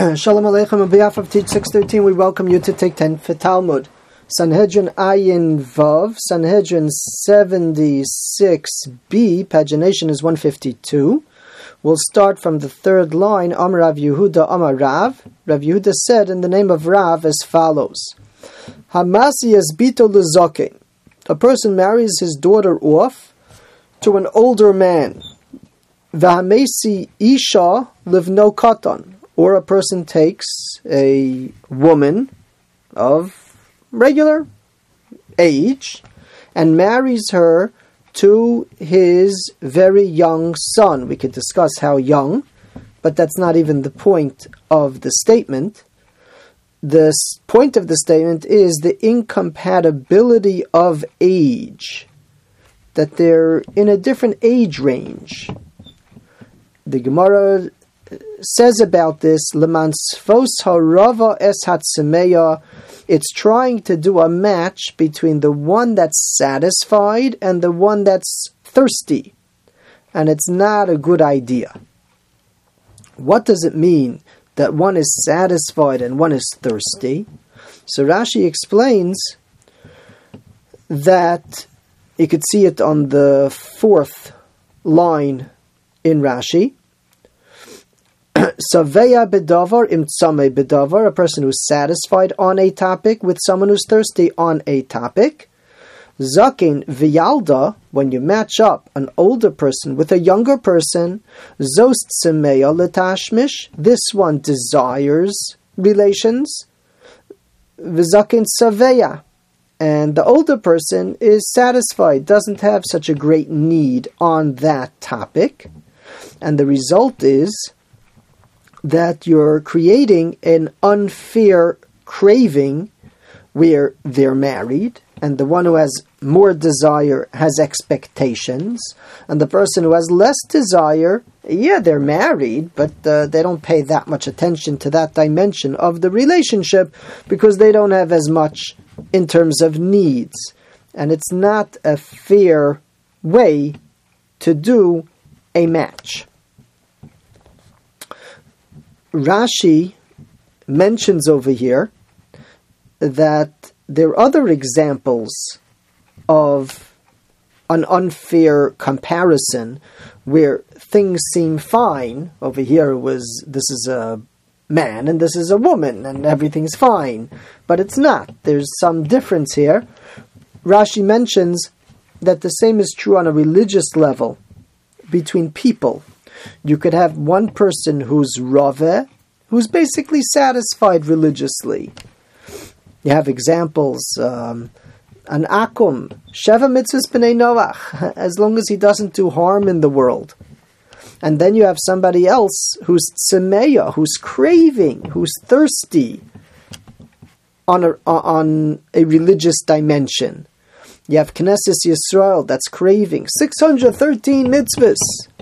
Shalom Aleichem. On behalf of Teach 613, we welcome you to take 10 for Talmud. Sanhedrin Ayin Vav, Sanhedrin 76b, pagination is 152. We'll start from the third line. Amar Rav Yehuda, Amar Rav. Rav Yehuda said in the name of Rav as follows. Hamasi Bito Lezoke. A person marries his daughter off to an older man. Vahamesi Isha Livno Katan. Or a person takes a woman of regular age and marries her to his very young son. We could discuss how young, but that's not even the point of the statement. The point of the statement is the incompatibility of age, that they're in a different age range. The Gemara says about this, Leman Sfos Harava Es Hatsemeya, it's trying to do a match between the one that's satisfied and the one that's thirsty. And it's not a good idea. What does it mean that one is satisfied and one is thirsty? So Rashi explains that, you could see it on the fourth line in Rashi, Saveya bedavar imtsame bedavar, a person who's satisfied on a topic with someone who's thirsty on a topic. Zakin v'yalda, when you match up an older person with a younger person, zost semeya letashmish, this one desires relations. V'zakin saveya, and the older person is satisfied, doesn't have such a great need on that topic, and the result is that you're creating an unfair craving where they're married, and the one who has more desire has expectations, and the person who has less desire, they're married, but they don't pay that much attention to that dimension of the relationship because they don't have as much in terms of needs. And it's not a fair way to do a match. Rashi mentions over here that there are other examples of an unfair comparison where things seem fine. Over here this is a man and this is a woman and everything's fine, but it's not. There's some difference here. Rashi mentions that the same is true on a religious level between people. You could have one person who's Raveh, who's basically satisfied religiously. You have examples, an Akum, Sheva Mitzvahs B'nai Noach, as long as he doesn't do harm in the world. And then you have somebody else who's Tzemeya, who's craving, who's thirsty on a religious dimension. You have Knesset Yisrael that's craving 613 mitzvahs.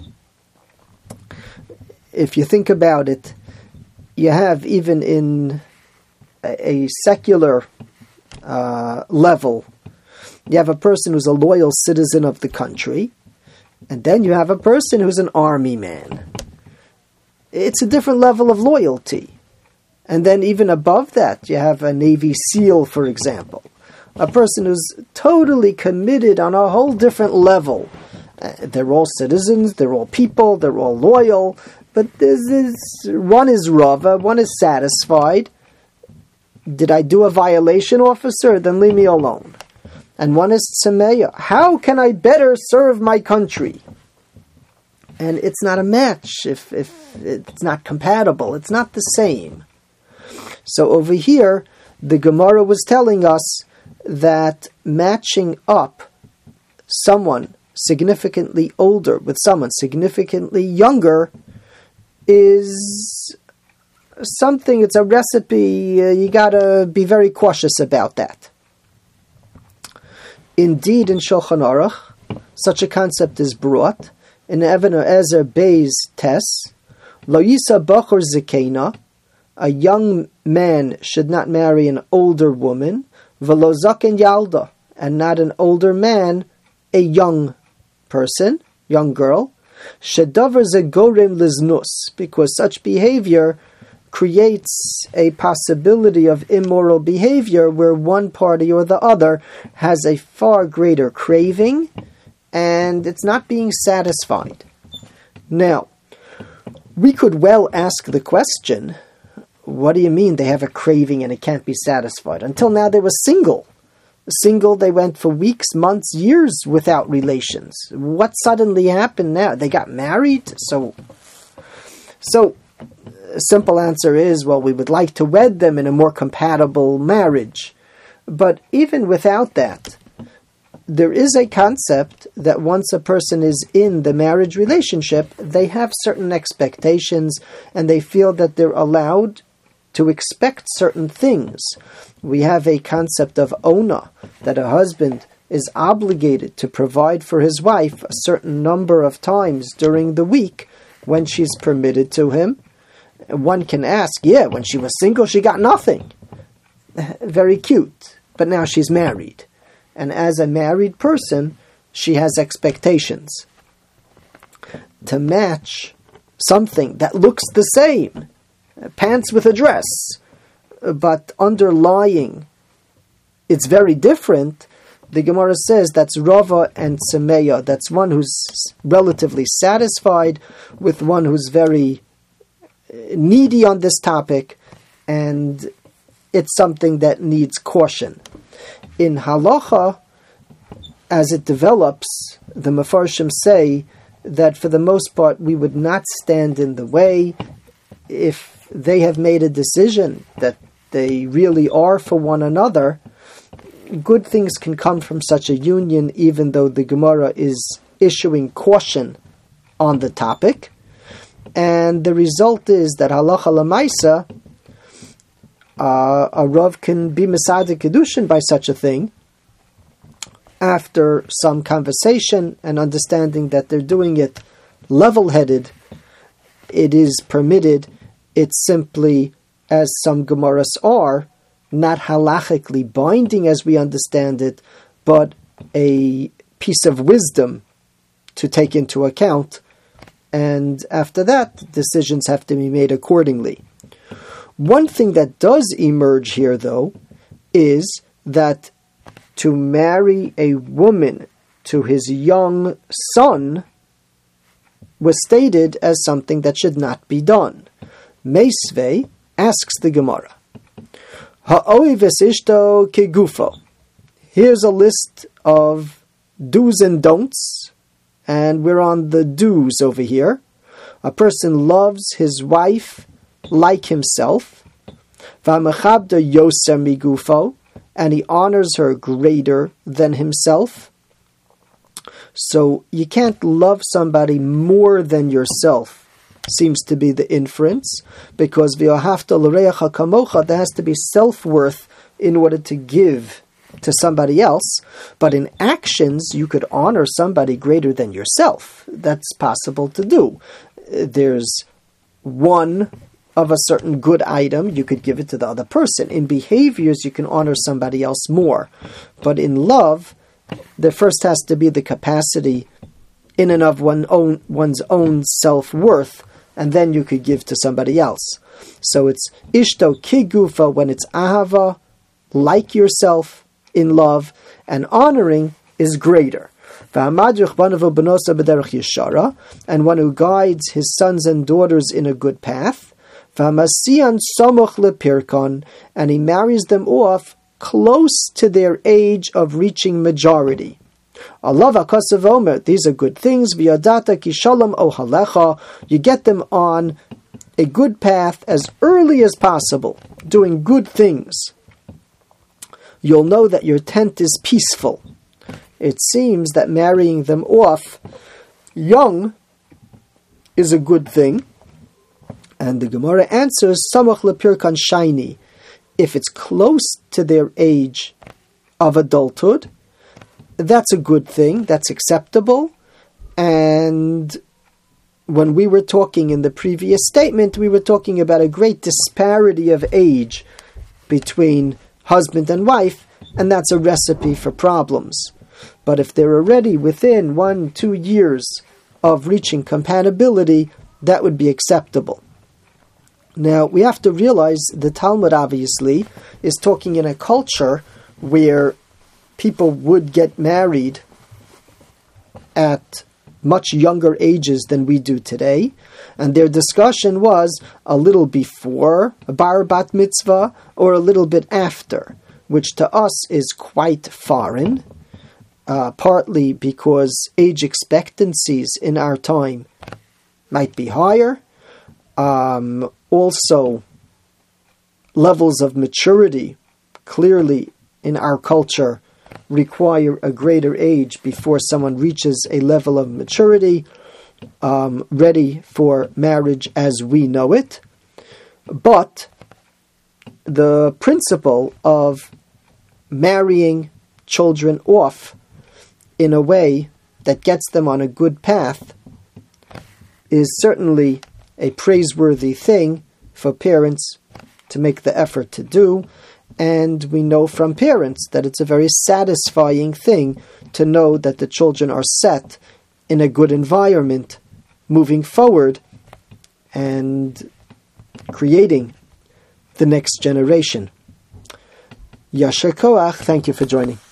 If you think about it, you have even in a secular level, you have a person who's a loyal citizen of the country, and then you have a person who's an army man. It's a different level of loyalty. And then even above that, you have a Navy SEAL, for example. A person who's totally committed on a whole different level. They're all citizens, they're all people, they're all loyal, but one is Rava, one is satisfied. Did I do a violation, officer? Then leave me alone. And one is Tzemeya. How can I better serve my country? And it's not a match if it's not compatible. It's not the same. So over here, the Gemara was telling us that matching up someone significantly older with someone significantly younger is something, it's a recipe, you gotta be very cautious about that. Indeed, in Shulchan Aruch, such a concept is brought. In Even Ezer Beis Tes, Lo Yisa Bachor Zikena, a young man should not marry an older woman, V'lo Zaken Yalda, and not an older man, a young person, young girl, Shedavar Zegorem Liznus, because such behavior creates a possibility of immoral behavior where one party or the other has a far greater craving and it's not being satisfied. Now, we could well ask the question, what do you mean they have a craving and it can't be satisfied? Until now they were single. They went for weeks, months, years without relations. What suddenly happened now? They got married? So a simple answer is, well, we would like to wed them in a more compatible marriage. But even without that, there is a concept that once a person is in the marriage relationship, they have certain expectations and they feel that they're allowed to expect certain things. We have a concept of ona, that a husband is obligated to provide for his wife a certain number of times during the week when she's permitted to him. One can ask, when she was single she got nothing. Very cute. But now she's married. And as a married person, she has expectations to match something that looks the same. Pants with a dress. But underlying, it's very different. The Gemara says that's Rava and Tzemeya. That's one who's relatively satisfied with one who's very needy on this topic, and it's something that needs caution. In halacha, as it develops, the Mefarshim say that for the most part we would not stand in the way. If they have made a decision that they really are for one another, good things can come from such a union, even though the Gemara is issuing caution on the topic. And the result is that halacha l'maisa, a Rav can be Mesader Kedushin by such a thing after some conversation and understanding that they're doing it level-headed. It is permitted. It's simply, as some Gemaras are, not halachically binding as we understand it, but a piece of wisdom to take into account. And after that, decisions have to be made accordingly. One thing that does emerge here, though, is that to marry a woman to his young son was stated as something that should not be done. Meisvei asks the Gemara, Ha'oives ishto kegufo. Here's a list of do's and don'ts, and we're on the do's over here. A person loves his wife like himself, v'amachabda yoser migufo, and he honors her greater than himself. So you can't love somebody more than yourself, seems to be the inference, because v'yohavta l'reacha kamocha, there has to be self-worth in order to give to somebody else. But in actions, you could honor somebody greater than yourself. That's possible to do. There's one of a certain good item, you could give it to the other person. In behaviors, you can honor somebody else more. But in love, there first has to be the capacity in and of one's own self-worth, and then you could give to somebody else. So it's ishto kigufa when it's ahava, like yourself in love, and honoring is greater. And one who guides his sons and daughters in a good path, and he marries them off close to their age of reaching majority. These are good things. You get them on a good path as early as possible, doing good things. You'll know that your tent is peaceful. It seems that marrying them off young is a good thing. And the Gemara answers, Samach lepirkan shaini. If it's close to their age of adulthood, that's a good thing, that's acceptable. And when we were talking in the previous statement, we were talking about a great disparity of age between husband and wife, and that's a recipe for problems. But if they're already within 1-2 years of reaching compatibility, that would be acceptable. Now, we have to realize the Talmud obviously is talking in a culture where people would get married at much younger ages than we do today, and their discussion was a little before a bar bat mitzvah or a little bit after, which to us is quite foreign, partly because age expectancies in our time might be higher. Also, levels of maturity clearly in our culture require a greater age before someone reaches a level of maturity ready for marriage as we know it. But the principle of marrying children off in a way that gets them on a good path is certainly a praiseworthy thing for parents to make the effort to do. And we know from parents that it's a very satisfying thing to know that the children are set in a good environment moving forward and creating the next generation. Yasher Koach, thank you for joining.